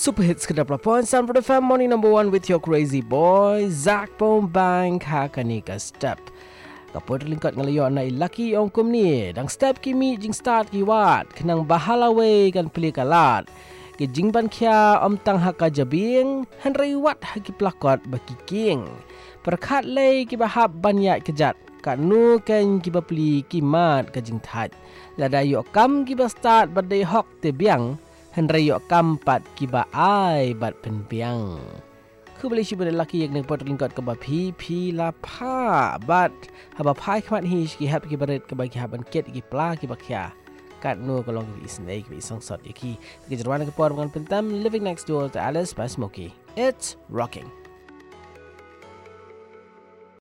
Super hits kedap lapon Sound for the FM morning number 1 with your crazy boy Zach Bombang Hakanika Step. Kapot lingkot ngalayo na ilaki ong kumni dang step kimi jing start kiwat kenang bahalawe kan pili kalat. Ke jing ban kya om tang haka jabing henry wat haki plakot baki king. Perkat lay ki bahab banyak kejat kat nu kan ki bapli kimat ke jing tat. Lada yo kam ki ba start badai hok te biang. Henry yok kampat kiba ai bat penpiang. Ku boleh cuba lelaki yang nak lingkot ke ba pi la pa bat haba pai kmat hi ki hap ki baret ke bagi haban ket ki pla ki bakya. Kat no kolong ki snake ki song sot ki jerwan ke por dengan pentam living next door to Alice by Smokey. It's rocking.